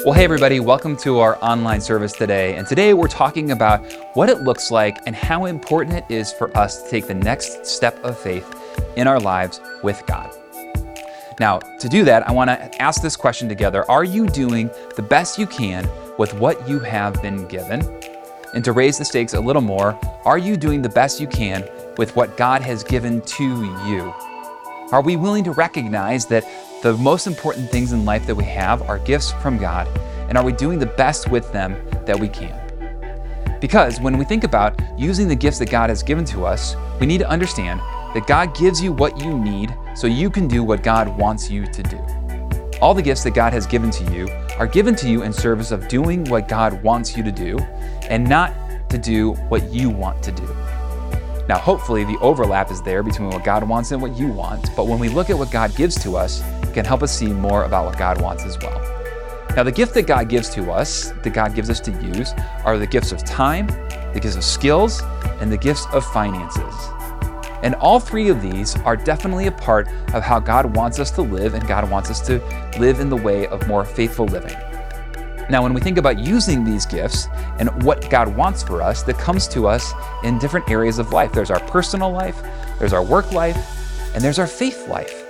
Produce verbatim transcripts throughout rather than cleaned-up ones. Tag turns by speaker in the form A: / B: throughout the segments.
A: Well, hey everybody, welcome to our online service today. And today we're talking about what it looks like and how important it is for us to take the next step of faith in our lives with God. Now, to do that, I want to ask this question together. Are you doing the best you can with what you have been given? And to raise the stakes a little more, are you doing the best you can with what God has given to you? Are we willing to recognize that the most important things in life that we have are gifts from God, and are we doing the best with them that we can? Because when we think about using the gifts that God has given to us, we need to understand that God gives you what you need so you can do what God wants you to do. All the gifts that God has given to you are given to you in service of doing what God wants you to do and not to do what you want to do. Now, hopefully the overlap is there between what God wants and what you want, but when we look at what God gives to us, it can help us see more about what God wants as well. Now, the gift that God gives to us, that God gives us to use, are the gifts of time, the gifts of skills, and the gifts of finances. And all three of these are definitely a part of how God wants us to live, and God wants us to live in the way of more faithful living. Now, when we think about using these gifts and what God wants for us, that comes to us in different areas of life. There's our personal life, there's our work life, and there's our faith life.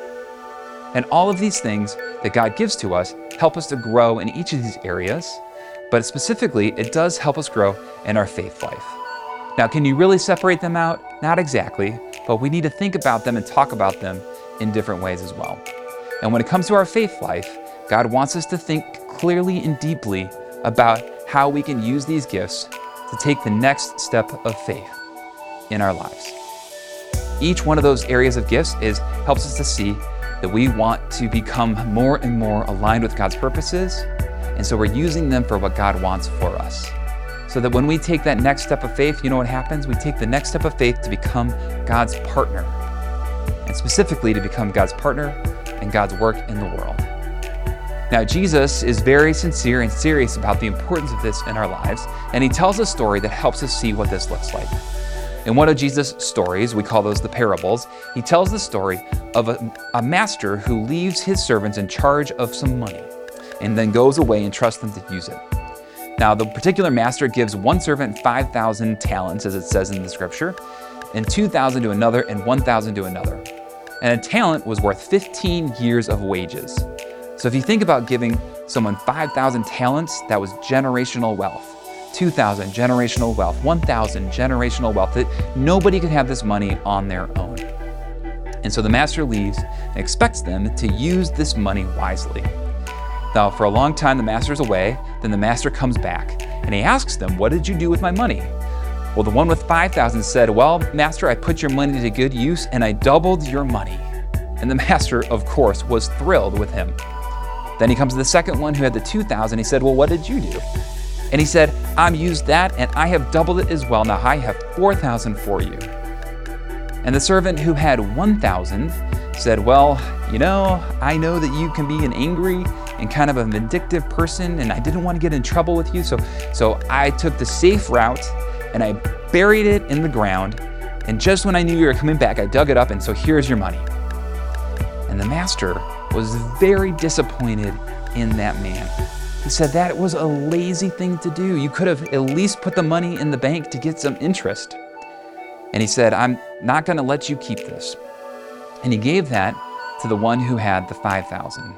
A: And all of these things that God gives to us help us to grow in each of these areas, but specifically, it does help us grow in our faith life. Now, can you really separate them out? Not exactly, but we need to think about them and talk about them in different ways as well. And when it comes to our faith life, God wants us to think clearly and deeply about how we can use these gifts to take the next step of faith in our lives. Each one of those areas of gifts is helps us to see that we want to become more and more aligned with God's purposes, and so we're using them for what God wants for us. So that when we take that next step of faith, you know what happens? We take the next step of faith to become God's partner, and specifically to become God's partner in God's work in the world. Now, Jesus is very sincere and serious about the importance of this in our lives, and he tells a story that helps us see what this looks like. In one of Jesus' stories, we call those the parables, he tells the story of a, a master who leaves his servants in charge of some money and then goes away and trusts them to use it. Now, the particular master gives one servant five thousand talents, as it says in the scripture, and two thousand to another, and one thousand to another. And a talent was worth fifteen years of wages. So if you think about giving someone five thousand talents, that was generational wealth. two thousand generational wealth, one thousand generational wealth, that nobody could have this money on their own. And so the master leaves and expects them to use this money wisely. Now, for a long time, the master's away, then the master comes back and he asks them, "What did you do with my money?" Well, the one with five thousand said, "Well, master, I put your money to good use and I doubled your money." And the master, of course, was thrilled with him. Then he comes to the second one who had the two thousand. He said, "Well, what did you do?" And he said, "I've used that and I have doubled it as well. Now I have four thousand for you." And the servant who had one thousand said, "Well, you know, I know that you can be an angry and kind of a vindictive person, and I didn't want to get in trouble with you, so, so I took the safe route and I buried it in the ground, and just when I knew you were coming back, I dug it up, and so here's your money." And the master was very disappointed in that man. He said that was a lazy thing to do. You could have at least put the money in the bank to get some interest. And he said, "I'm not going to let you keep this." And he gave that to the one who had the five thousand.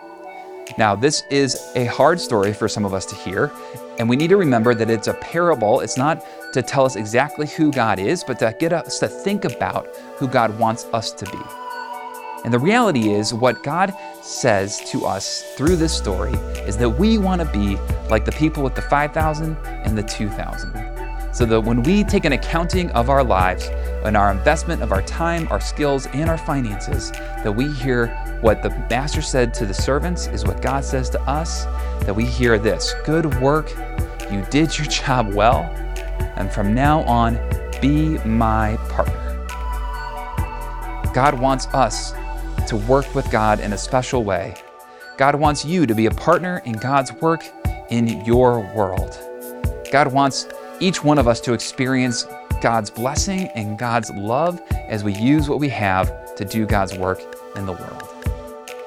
A: Now, this is a hard story for some of us to hear, and we need to remember that it's a parable. It's not to tell us exactly who God is, but to get us to think about who God wants us to be. And the reality is, what God says to us through this story is that we want to be like the people with the five thousand and the two thousand. So that when we take an accounting of our lives and our investment of our time, our skills, and our finances, that we hear what the master said to the servants is what God says to us, that we hear this: "Good work, you did your job well, and from now on, be my partner." God wants us to work with God in a special way. God wants you to be a partner in God's work in your world. God wants each one of us to experience God's blessing and God's love as we use what we have to do God's work in the world.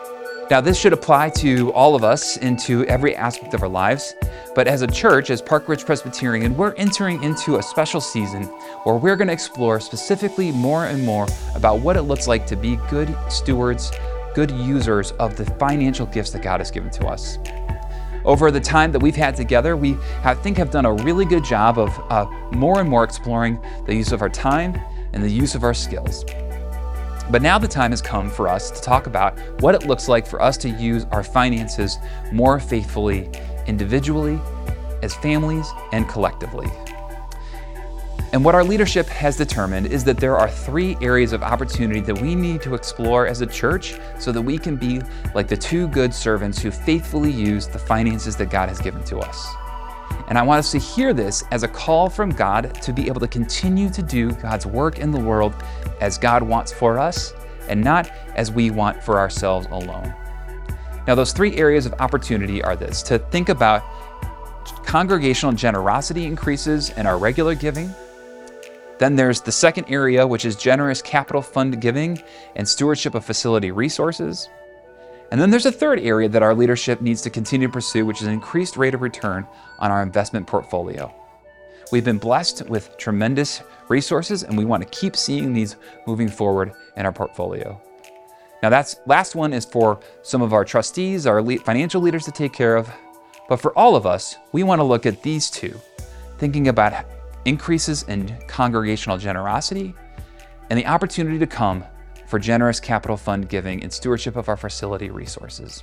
A: Now, this should apply to all of us into every aspect of our lives, but as a church, as Park Ridge Presbyterian, we're entering into a special season where we're going to explore specifically more and more about what it looks like to be good stewards, good users of the financial gifts that God has given to us. Over the time that we've had together, we, I think, have done a really good job of uh, more and more exploring the use of our time and the use of our skills. But now the time has come for us to talk about what it looks like for us to use our finances more faithfully, individually, as families, and collectively. And what our leadership has determined is that there are three areas of opportunity that we need to explore as a church so that we can be like the two good servants who faithfully use the finances that God has given to us. And I want us to hear this as a call from God to be able to continue to do God's work in the world as God wants for us and not as we want for ourselves alone. Now, those three areas of opportunity are this: to think about congregational generosity increases in our regular giving. Then there's the second area, which is generous capital fund giving and stewardship of facility resources. And then there's a third area that our leadership needs to continue to pursue, which is an increased rate of return on our investment portfolio. We've been blessed with tremendous resources, and we want to keep seeing these moving forward in our portfolio. Now, that's last one is for some of our trustees, our financial leaders to take care of. But for all of us, we want to look at these two, thinking about increases in congregational generosity and the opportunity to come for generous capital fund giving and stewardship of our facility resources.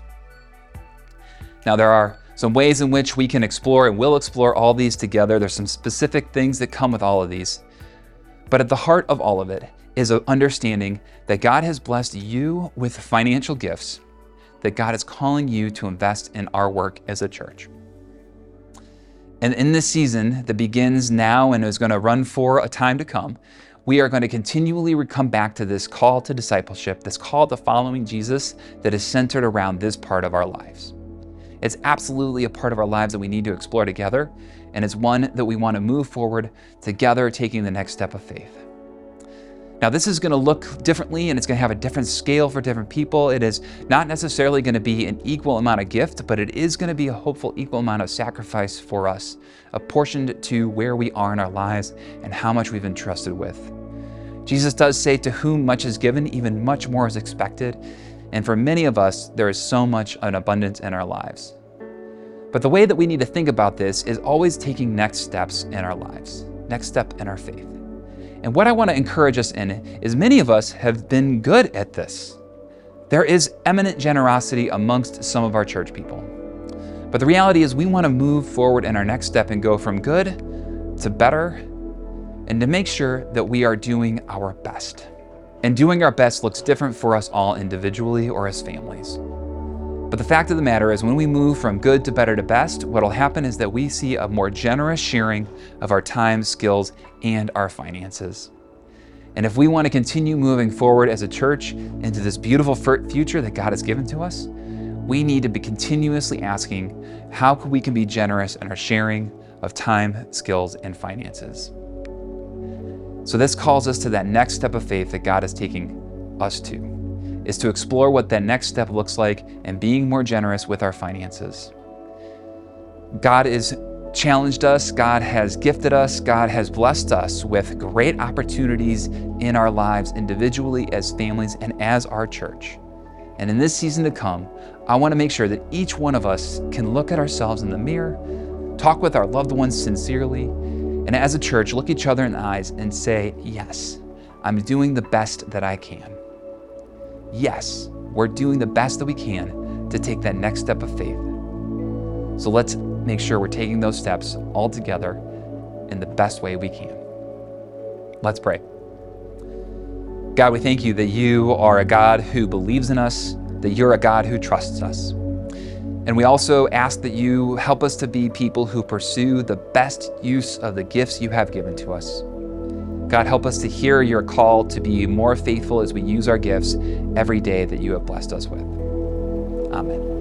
A: Now, there are some ways in which we can explore and will explore all these together. There's some specific things that come with all of these. But at the heart of all of it is an understanding that God has blessed you with financial gifts, that God is calling you to invest in our work as a church. And in this season that begins now and is going to run for a time to come, we are going to continually come back to this call to discipleship, this call to following Jesus that is centered around this part of our lives. It's absolutely a part of our lives that we need to explore together, and it's one that we want to move forward together, taking the next step of faith. Now, this is going to look differently, and it's going to have a different scale for different people. It is not necessarily going to be an equal amount of gift, but it is going to be a hopeful equal amount of sacrifice for us, apportioned to where we are in our lives and how much we've entrusted with. Jesus does say, "To whom much is given, even much more is expected." And for many of us, there is so much in abundance in our lives. But the way that we need to think about this is always taking next steps in our lives, next step in our faith. And what I want to encourage us in is many of us have been good at this. There is eminent generosity amongst some of our church people. But the reality is we want to move forward in our next step and go from good to better, and to make sure that we are doing our best. And doing our best looks different for us all individually or as families. But the fact of the matter is when we move from good to better to best, what will happen is that we see a more generous sharing of our time, skills, and our finances. And if we want to continue moving forward as a church into this beautiful future that God has given to us, we need to be continuously asking how we can be generous in our sharing of time, skills, and finances. So this calls us to that next step of faith that God is taking us to, is to explore what that next step looks like and being more generous with our finances. God has challenged us, God has gifted us, God has blessed us with great opportunities in our lives individually, as families, and as our church. And in this season to come, I want to make sure that each one of us can look at ourselves in the mirror, talk with our loved ones sincerely, and as a church, look each other in the eyes and say, yes, I'm doing the best that I can. Yes, we're doing the best that we can to take that next step of faith. So let's make sure we're taking those steps all together in the best way we can. Let's pray. God, we thank you that you are a God who believes in us, that you're a God who trusts us. And we also ask that you help us to be people who pursue the best use of the gifts you have given to us. God, help us to hear your call to be more faithful as we use our gifts every day that you have blessed us with. Amen.